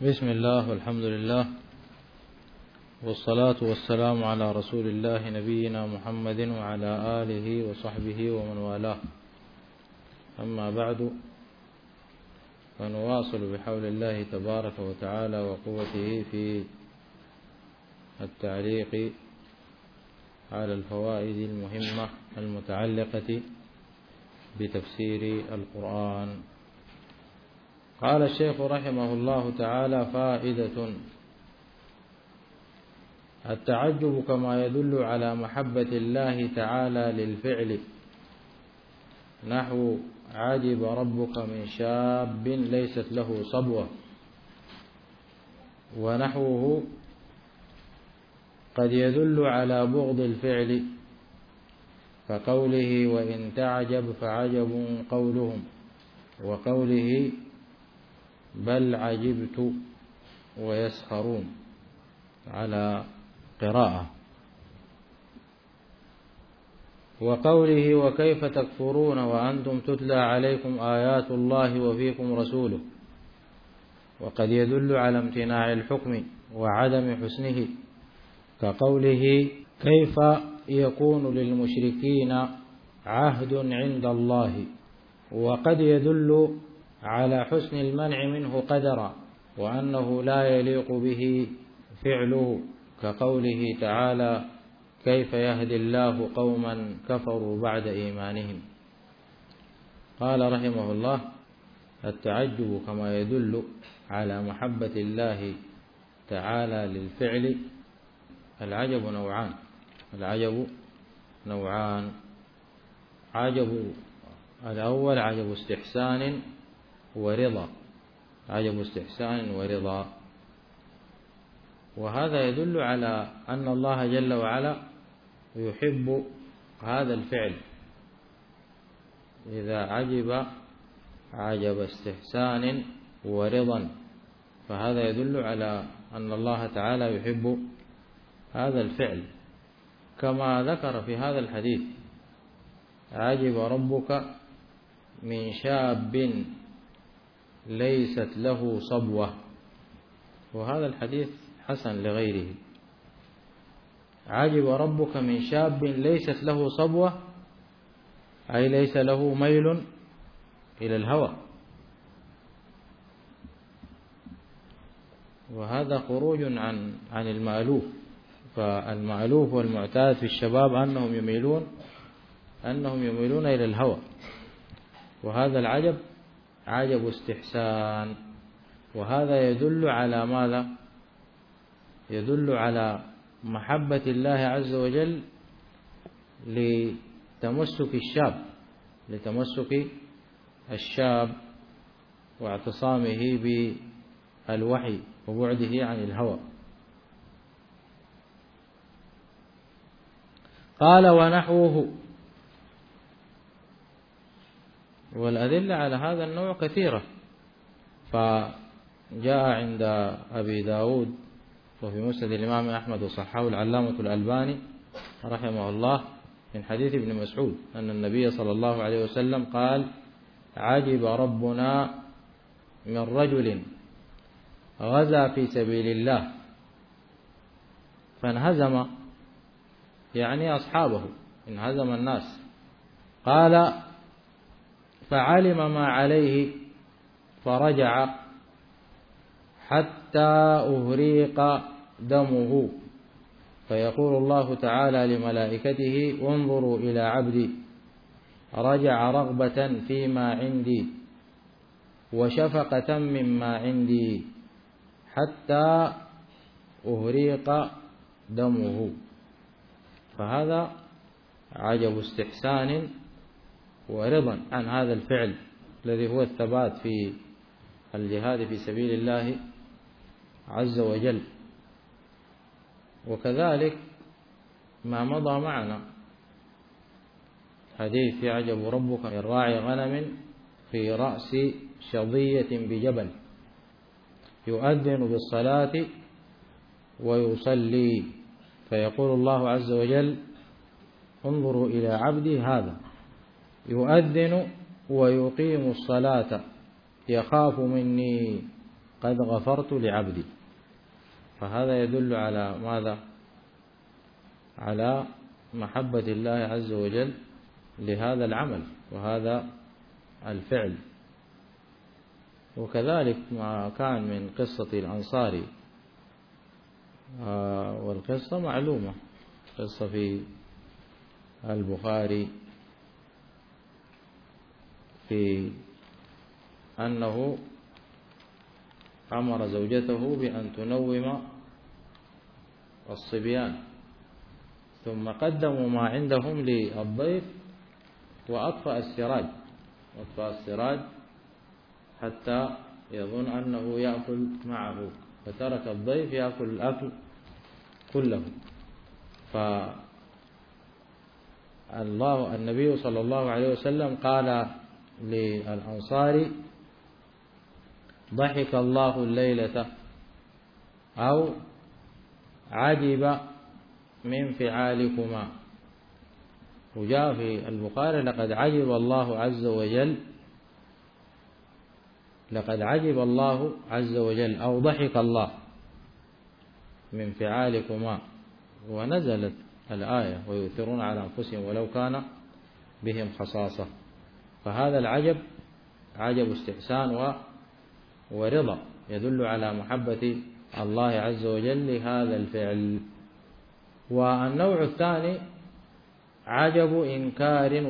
بسم الله والحمد لله والصلاة والسلام على رسول الله نبينا محمد وعلى آله وصحبه ومن والاه. أما بعد، فنواصل بحول الله تبارك وتعالى وقوته في التعليق على الفوائد المهمة المتعلقة بتفسير القرآن. قال الشيخ رحمه الله تعالى: فائدة: التعجب كما يدل على محبة الله تعالى للفعل، نحو عجب ربك من شاب ليست له صبوة، ونحوه قد يدل على بغض الفعل، كقوله: وإن تعجب فعجب قولهم، وقوله: بل عجبت ويسخرون على قراءة، وقوله: وكيف تكفرون وأنتم تتلى عليكم آيات الله وفيكم رسوله. وقد يدل على امتناع الحكم وعدم حسنه، كقوله: كيف يكون للمشركين عهد عند الله. وقد يدل على حسن المنع منه قدرا، وأنه لا يليق به فعله، كقوله تعالى: كيف يهدي الله قوما كفروا بعد إيمانهم. قال رحمه الله: التعجب كما يدل على محبة الله تعالى للفعل. العجب نوعان: عجب الأول عجب استحسان ورضا، وهذا يدل على أن الله جل وعلا يحب هذا الفعل. إذا عجب استحسان ورضا، فهذا يدل على أن الله تعالى يحب هذا الفعل، كما ذكر في هذا الحديث: عجب ربك من شاب ليست له صبوة. وهذا الحديث حسن لغيره. عجب ربك من شاب ليست له صبوة، أي ليس له ميل إلى الهوى، وهذا خروج عن المألوف. فالمألوف والمعتاد في الشباب أنهم يميلون إلى الهوى، وهذا العجب عجب استحسان. وهذا يدل على ماذا؟ يدل على محبة الله عز وجل لتمسك الشاب واعتصامه بالوحي وبعده عن الهوى. قال: ونحوه. والأدلة على هذا النوع كثيرة، فجاء عند أبي داود وفي مسند الإمام أحمد وصححه العلامة الألباني رحمه الله من حديث ابن مسعود أن النبي صلى الله عليه وسلم قال: عجب ربنا من رجل غزا في سبيل الله فانهزم، يعني أصحابه، انهزم الناس. قال: فعلم ما عليه فرجع حتى أهريق دمه، فيقول الله تعالى لملائكته: انظروا إلى عبدي رجع رغبة فيما عندي وشفقة مما عندي حتى أهريق دمه. فهذا عجب استحسان ورضا عن هذا الفعل الذي هو الثبات في الجهاد في سبيل الله عز وجل. وكذلك ما مضى معنا حديث: يعجب ربك من راعي غنم في رأس شظية بجبل يؤذن بالصلاة ويصلي، فيقول الله عز وجل: انظروا إلى عبدي هذا يؤذن ويقيم الصلاة يخاف مني قد غفرت لعبدي. فهذا يدل على ماذا؟ على محبة الله عز وجل لهذا العمل وهذا الفعل. وكذلك ما كان من قصة الأنصاري، والقصة معلومة، قصة في البخاري في أنه أمر زوجته بأن تنوم الصبيان، ثم قدموا ما عندهم للضيف وأطفأ السراج حتى يظن أنه يأكل معه، فترك الضيف يأكل الأكل كله. النبي صلى الله عليه وسلم قال للأنصار: ضحك الله الليلة، أو عجب من فعالكما. وجاء في البخاري: لقد عجب الله عز وجل أو ضحك الله من فعالكما. ونزلت الآية: ويؤثرون على أنفسهم ولو كان بهم خصاصة. فهذا العجب عجب استحسان ورضا، يدل على محبة الله عز وجل لهذا الفعل. والنوع الثاني عجب إنكار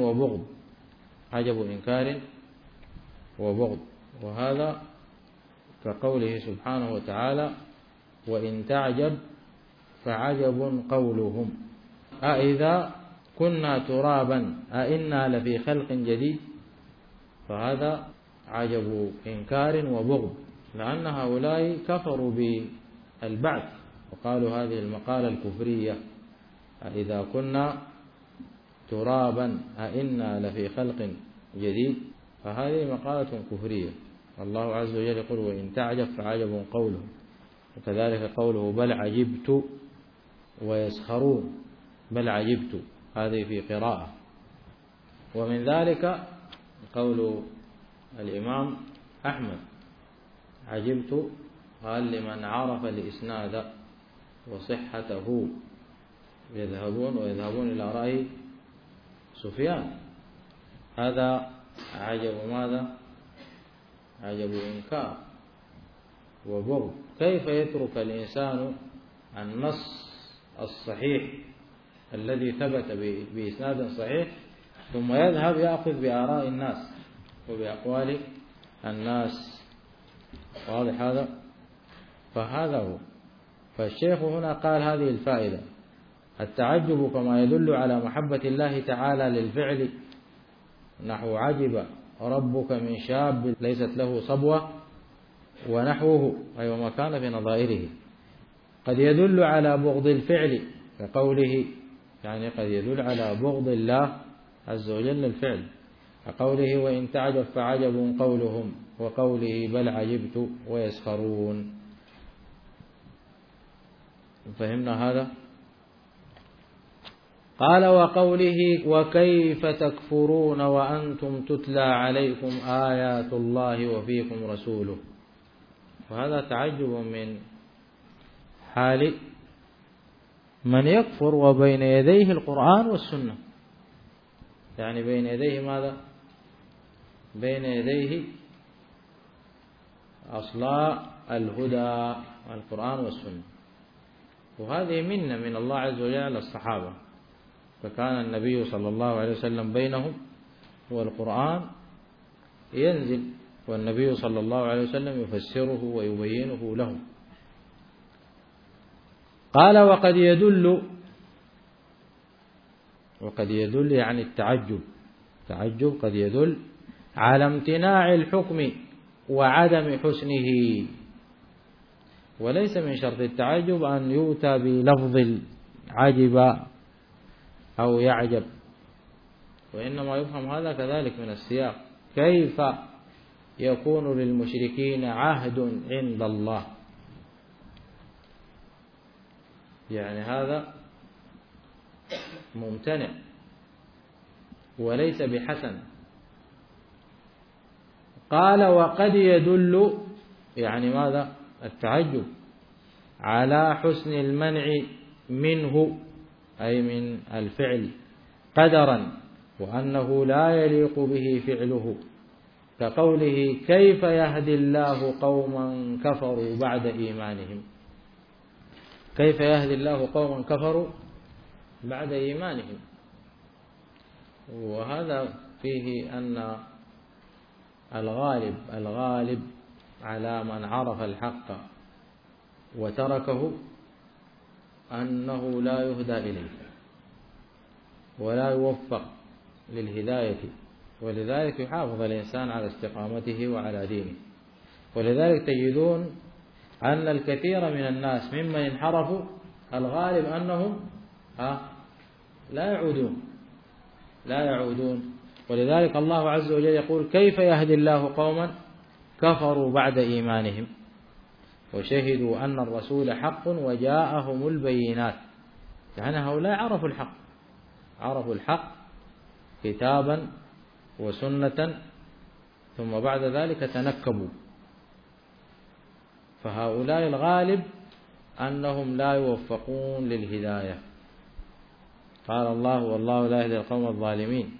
وبغض، وهذا كقوله سبحانه وتعالى: وإن تعجب فعجب قولهم أإذا كنا ترابا أإنا لفي خلق جديد. فهذا عجب إنكار وبغض، لأن هؤلاء كفروا بالبعث وقالوا هذه المقالة الكفرية: أإذا كنا ترابا أإنا لفي خلق جديد. فهذه مقالة كفرية. الله عز وجل يقول: وإن تعجب فعجب قولهم. وكذلك قوله: بل عجبت ويسخرون، بل عجبت، هذه في قراءة. ومن ذلك قول الإمام أحمد: عجبت، قال: لمن عرف الإسناد وصحته ويذهبون إلى رأي سفيان. هذا عجب ماذا؟ عجب إنكار وبغض. كيف يترك الإنسان النص الصحيح الذي ثبت بإسناد صحيح ثم يذهب يأخذ بآراء الناس وبأقوال الناس؟ واضح هذا؟ فهذا هو. فالشيخ هنا قال هذه الفائدة: التعجب كما يدل على محبة الله تعالى للفعل، نحو عجب ربك من شاب ليست له صبوة ونحوه، أي وما كان في نظائره. قد يدل على بغض الفعل كقوله، يعني قد يدل على بغض الله عز وجل للفعل كقوله: وإن تعجب فعجب قولهم، وقوله: بل عجبت ويسخرون. فهمنا هذا؟ قال: وقوله: وكيف تكفرون وأنتم تتلى عليكم آيات الله وفيكم رسوله. وهذا تعجب من حال من يكفر وبين يديه القرآن والسنة، يعني بين يديه ماذا؟ بين يديه أصلاء الهدى القرآن والسنة. وهذه منة من الله عز وجل على الصحابة. فكان النبي صلى الله عليه وسلم بينهم والقرآن ينزل، والنبي صلى الله عليه وسلم يفسره ويبينه لهم. قال: وقد يدل يعني التعجب قد يدل على امتناع الحكم وعدم حسنه. وليس من شرط التعجب أن يؤتى بلفظ عجب أو يعجب، وإنما يفهم هذا كذلك من السياق: كيف يكون للمشركين عهد عند الله. يعني هذا ممتنع وليس بحسن. قال: وقد يدل يعني ماذا؟ التعجب على حسن المنع منه، أي من الفعل قدرا، وأنه لا يليق به فعله، كقوله كيف يهدي الله قوما كفروا بعد إيمانهم. كيف يهدي الله قوما كفروا بعد إيمانهم؟ وهذا فيه أن الغالب على من عرف الحق وتركه أنه لا يهدى إليه ولا يوفق للهداية، ولذلك يحافظ الإنسان على استقامته وعلى دينه. ولذلك تجدون أن الكثير من الناس ممن انحرفوا الغالب أنهم لا يعودون. ولذلك الله عز وجل يقول كيف يهدي الله قوما كفروا بعد إيمانهم وشهدوا أن الرسول حق وجاءهم البينات. يعني هؤلاء عرفوا الحق كتابا وسنة، ثم بعد ذلك تنكبوا. فهؤلاء الغالب أنهم لا يوفقون للهداية. قال الله والله لا يهدي القوم الظالمين.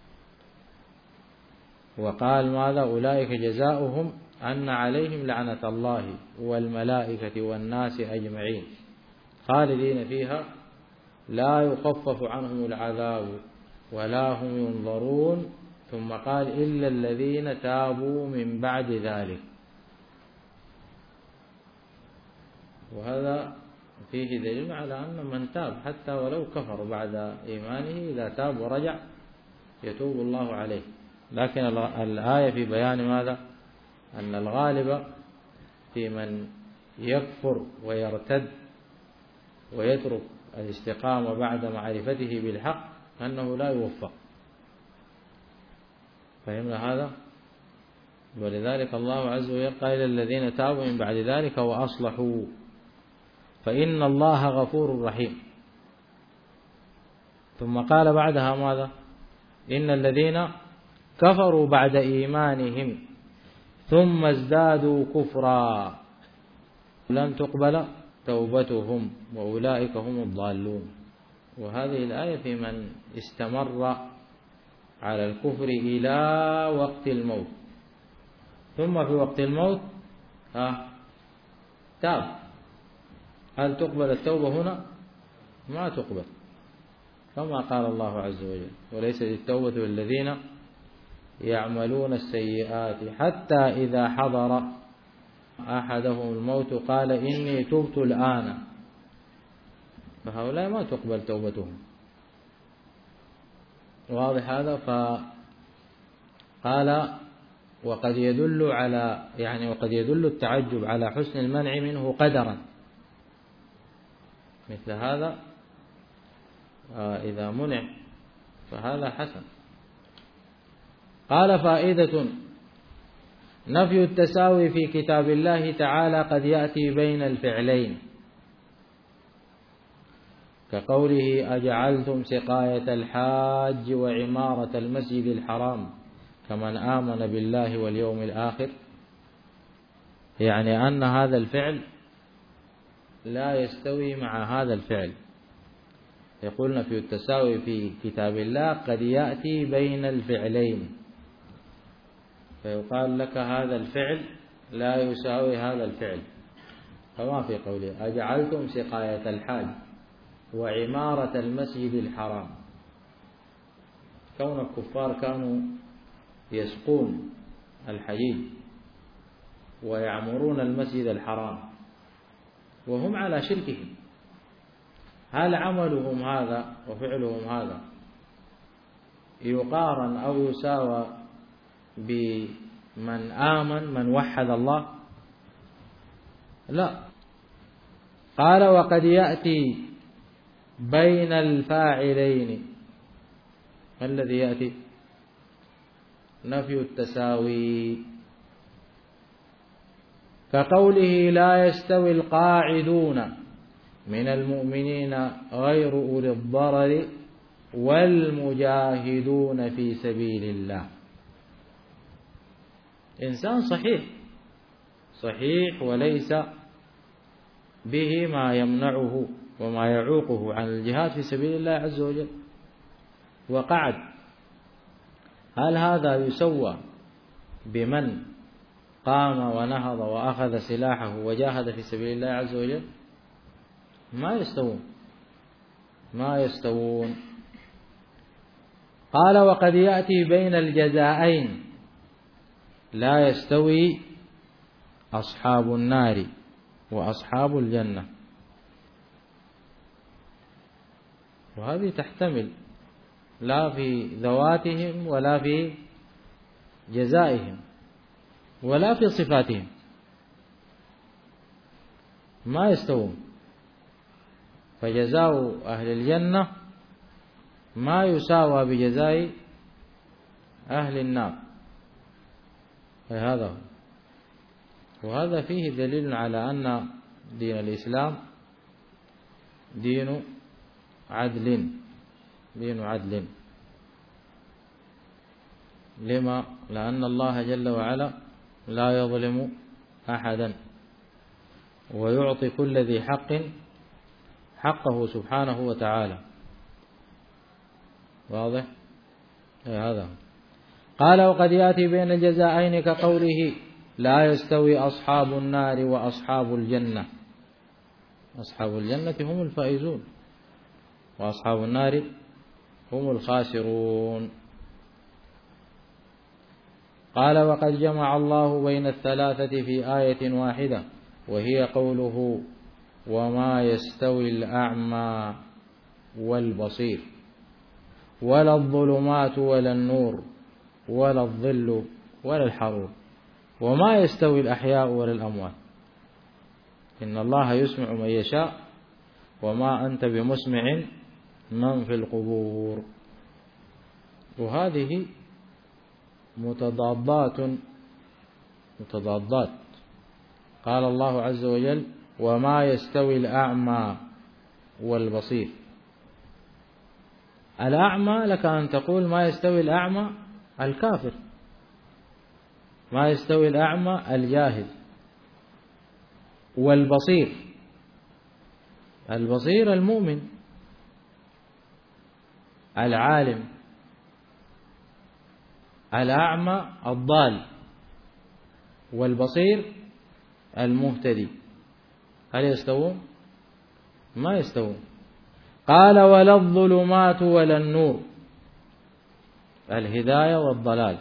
وقال ماذا؟ أولئك جزاؤهم أن عليهم لعنة الله والملائكة والناس أجمعين خالدين فيها لا يخفف عنهم العذاب ولا هم ينظرون. ثم قال إلا الذين تابوا من بعد ذلك. وهذا فيه دليل على أن من تاب حتى ولو كفر بعد إيمانه إذا تاب ورجع يتوب الله عليه. لكن الآية في بيان ماذا؟ أن الغالب في من يكفر ويرتد ويترك الاستقامة بعد معرفته بالحق أنه لا يوفق. فهمنا هذا؟ ولذلك الله عز وجل قال الذين تابوا من بعد ذلك وأصلحوا فإن الله غفور رحيم. ثم قال بعدها ماذا؟ إن الذين كفروا بعد إيمانهم ثم ازدادوا كفرا لن تقبل توبتهم وأولئك هم الضالون. وهذه الآية في من استمر على الكفر إلى وقت الموت، ثم في وقت الموت تاب. هل تقبل التوبة هنا؟ ما تقبل، كما قال الله عز وجل وليست التوبة للذين يعملون السيئات حتى إذا حضر أحدهم الموت قال إني تبت الآن. فهؤلاء ما تقبل توبتهم. واضح هذا؟ فقال وقد يدل التعجب على حسن المنع منه قدرا. مثل هذا إذا منع فهذا حسن. قال فائدة: نفي التساوي في كتاب الله تعالى قد يأتي بين الفعلين، كقوله أجعلتم سقاية الحاج وعمارة المسجد الحرام كمن آمن بالله واليوم الآخر، يعني أن هذا الفعل لا يستوي مع هذا الفعل. يقول نفي التساوي في كتاب الله قد يأتي بين الفعلين، فيقال لك هذا الفعل لا يساوي هذا الفعل، كما في قوله أجعلتم سقاية الحاج وعمارة المسجد الحرام. كون الكفار كانوا يسقون الحجيج ويعمرون المسجد الحرام وهم على شركهم، هل عملهم هذا وفعلهم هذا يقارن أو يساوى بمن آمن من وحد الله؟ لا. قال وقد يأتي بين الفاعلين. ما الذي يأتي؟ نفي التساوي، كقوله لا يستوي القاعدون من المؤمنين غير أولي الضرر والمجاهدون في سبيل الله. إنسان صحيح وليس به ما يمنعه وما يعوقه عن الجهاد في سبيل الله عز وجل وقعد، هل هذا يسوى بمن قام ونهض وأخذ سلاحه وجاهد في سبيل الله عز وجل؟ ما يستوون. قال وقد يأتي بين الجزائين لا يستوي أصحاب النار وأصحاب الجنة، وهذه تحتمل لا في ذواتهم ولا في جزائهم ولا في صفاتهم، ما يستوون. فجزاء أهل الجنة ما يساوى بجزاء أهل النار، هذا هو. وهذا فيه دليل على أن دين الإسلام دين عدل. لما؟ لأن الله جل وعلا لا يظلم أحدا ويعطي كل ذي حق حقه سبحانه وتعالى. واضح؟ هذا. قال وقد يأتي بين الجزائين كقوله لا يستوي أصحاب النار وأصحاب الجنة. أصحاب الجنة هم الفائزون وأصحاب النار هم الخاسرون. قال وقد جمع الله بين الثلاثة في آية واحدة وهي قوله وما يستوي الأعمى والبصير ولا الظلمات ولا النور ولا الظل ولا الحرور، وما يستوي الأحياء ولا الأموات، إن الله يسمع من يشاء وما أنت بمسمع من في القبور. وهذه متضادات. قال الله عز وجل وما يستوي الأعمى والبصير. الأعمى لك أن تقول ما يستوي الأعمى الكافر، ما يستوي الأعمى الجاهل، والبصير المؤمن العالم، الأعمى الضال، والبصير المهتدي. هل يستوون؟ ما يستوون. قال ولا الظلمات ولا النور، الهداية والضلال،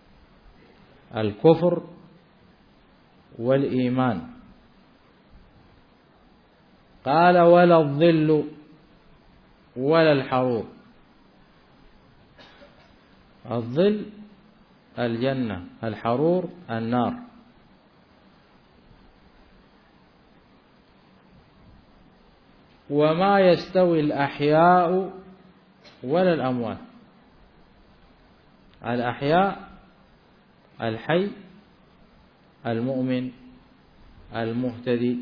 الكفر والإيمان. قال ولا الظل ولا الحرور، الظل الجنة، الحرور النار. وما يستوي الأحياء ولا الأموات، الأحياء الحي المؤمن المهتدي،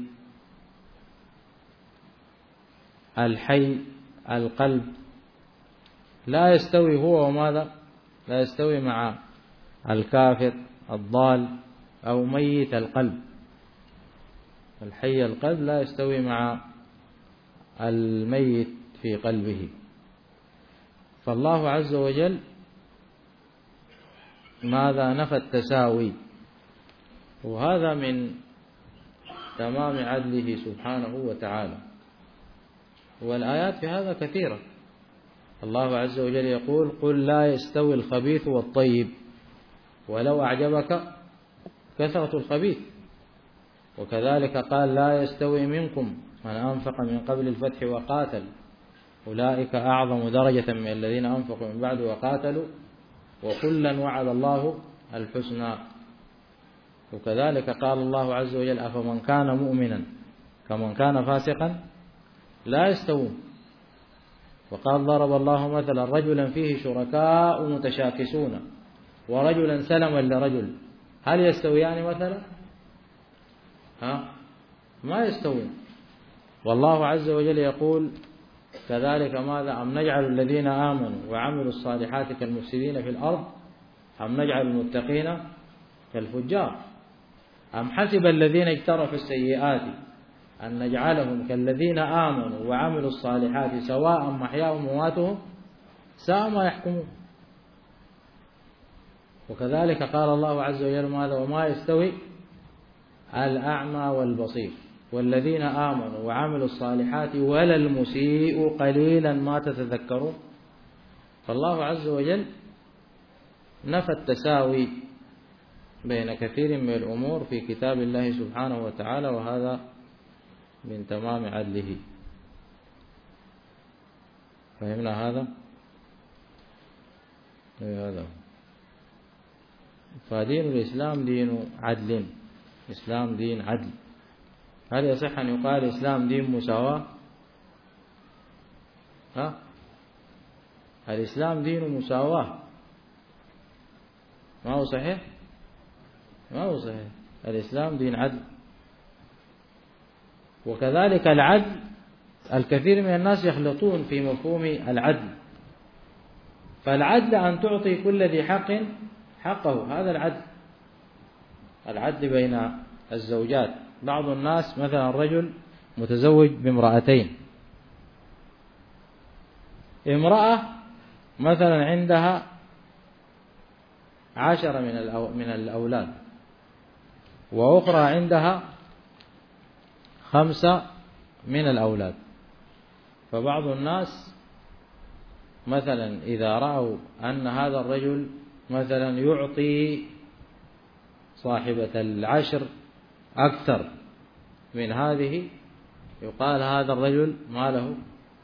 الحي القلب، لا يستوي هو وماذا؟ لا يستوي مع الكافر الضال أو ميت القلب. الحي القلب لا يستوي مع الميت في قلبه. فالله عز وجل ماذا؟ نفى التساوي، وهذا من تمام عدله سبحانه وتعالى. والآيات في هذا كثيرة. الله عز وجل يقول قل لا يستوي الخبيث والطيب ولو أعجبك كثرة الخبيث. وكذلك قال لا يستوي منكم من أنفق من قبل الفتح وقاتل أولئك أعظم درجة من الذين أنفقوا من بعد وقاتلوا وكلا وعد الله الحسنى. وكذلك قال الله عز وجل أفمن كان مؤمنا كمن كان فاسقا لا يستوون. وقال ضرب الله مثلا رجلا فيه شركاء متشاكسون ورجلا سلما لرجل هل يستويان مثلا؟ ما يستوون. والله عز وجل يقول كذلك ماذا؟ أم نجعل الذين آمنوا وعملوا الصالحات كالمفسدين في الأرض أم نجعل المتقين كالفجار. أم حسب الذين اجترفوا السيئات أن نجعلهم كالذين آمنوا وعملوا الصالحات سواء محياهم ومماتهم ساء ما يحكمون. وكذلك قال الله عز وجل ماذا؟ وما يستوي الأعمى والبصير والذين آمنوا وعملوا الصالحات ولا المسيء قليلا ما تتذكرون. فالله عز وجل نفى التساوي بين كثير من الأمور في كتاب الله سبحانه وتعالى، وهذا من تمام عدله. فهمنا هذا؟ هذا فدين الإسلام دين عدل، الإسلام دين عدل. هل يصح أن يقال الإسلام دين مساواة؟ الإسلام دين مساواة، ما هو صحيح؟ ما هو صحيح. الإسلام دين عدل. وكذلك العدل الكثير من الناس يخلطون في مفهوم العدل. فالعدل أن تعطي كل ذي حق حقه، هذا العدل. العدل بين الزوجات، بعض الناس مثلا رجل متزوج بامرأتين، امرأة مثلا عندها 10 من الأولاد، وأخرى عندها 5 من الأولاد. فبعض الناس مثلا إذا رأوا أن هذا الرجل مثلا يعطي صاحبة 10 أكثر من هذه، يقال هذا الرجل ما له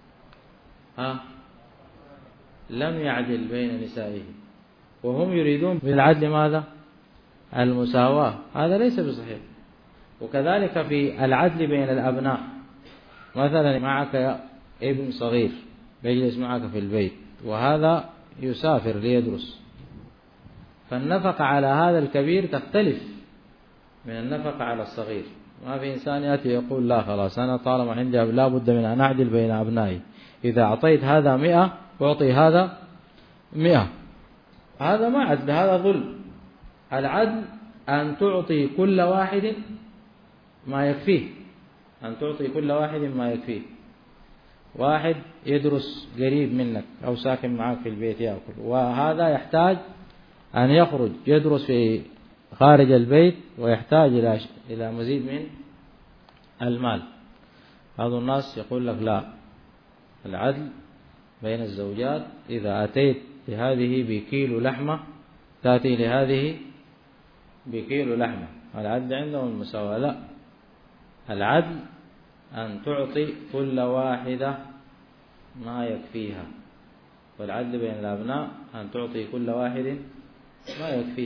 لم يعدل بين نسائه. وهم يريدون بالعدل ماذا؟ المساواة. هذا ليس بصحيح. وكذلك في العدل بين الأبناء، مثلا معك ابن صغير يجلس معك في البيت وهذا يسافر ليدرس، فالنفقة على هذا الكبير تختلف من النفقة على الصغير. ما في إنسان يأتي يقول لا خلاص أنا طالما عندي لا بد من أن أعدل بين أبنائي، إذا أعطيت هذا 100 أعطي هذا 100. هذا ما عدل، هذا ظلم. العدل أن تعطي كل واحد ما يكفيه، أن تعطي كل واحد ما يكفيه. واحد يدرس قريب منك أو ساكن معك في البيت يأكل، وهذا يحتاج أن يخرج يدرس في خارج البيت ويحتاج إلى مزيد من المال. بعض الناس يقول لك لا، العدل بين الزوجات إذا أتيت لهذه بكيلو لحمة تأتي لهذه بكيلو لحمة، العدل عندهم المساواة. لا، العدل أن تعطي كل واحدة ما يكفيها، والعدل بين الأبناء أن تعطي كل واحد ما يكفيه.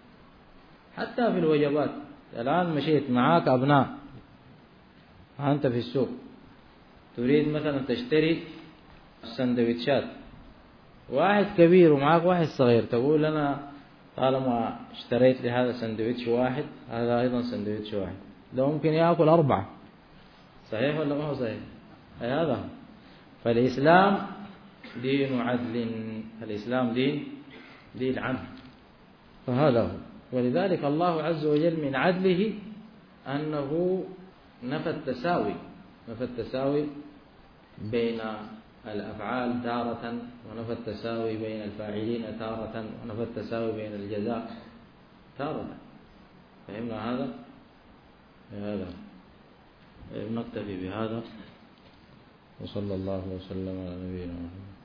حتى في الوجبات، الآن مشيت معاك أبناء، أنت في السوق تريد مثلا تشتري السندويتشات، واحد كبير ومعاك واحد صغير، تقول أنا طالما اشتريت لي هذا سندويتش واحد هذا أيضا سندويتش واحد، لو ممكن يأكل 4. صحيح ولا ما هو صحيح؟ أي هذا. فالإسلام دين عدل، الإسلام دين عدل، فهذا هو. ولذلك الله عز وجل من عدله أنه نفى التساوي بين الأفعال تارة، ونفى التساوي بين الفاعلين تارة، ونفى التساوي بين الجزاء تارة. فهمنا هذا؟ نكتفي بهذا، وصلى الله وسلم على نبينا محمد.